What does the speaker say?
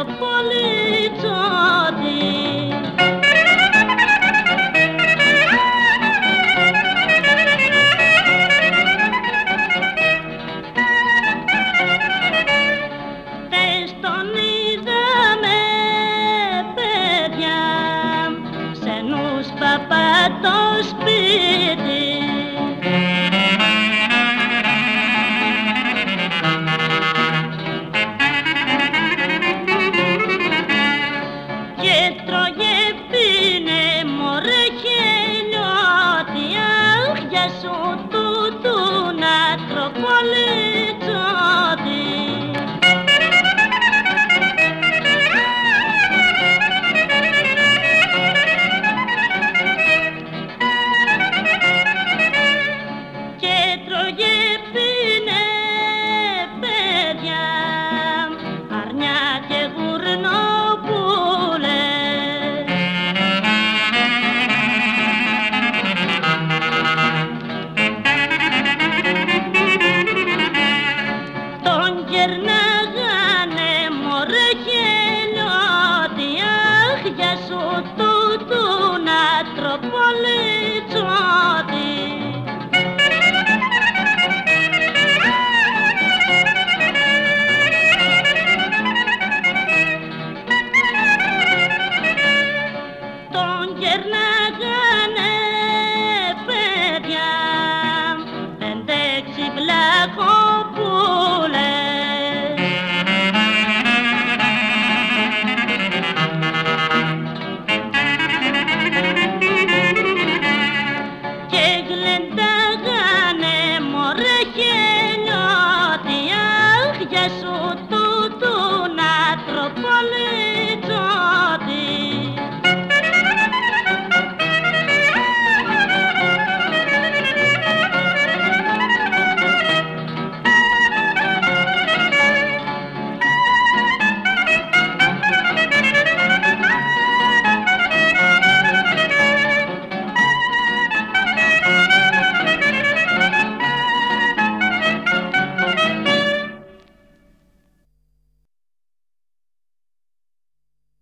Ατροπολιτσότη. Τες τον είδαμε παιδιά, σε νους παπά το σπίτι. Και τρώγε πίνε μωρέ χελιώτη, αχ για σου τούτουν Ατροπολιτσότη. Και τρώγε πίνε παιδιά, αρνιά και γουρνοπούλε. Τον κερνάγανε μωρέ χελιώτη, αχ για σου τούτουν Ατροπολιτσότη. Τον κερνάγανε παιδιά, 5-6 βλακοπούλες. Και γλεντάγανε μωρέ χελιώτη, αχ για σου τούτουν Ατροπολιτσότη.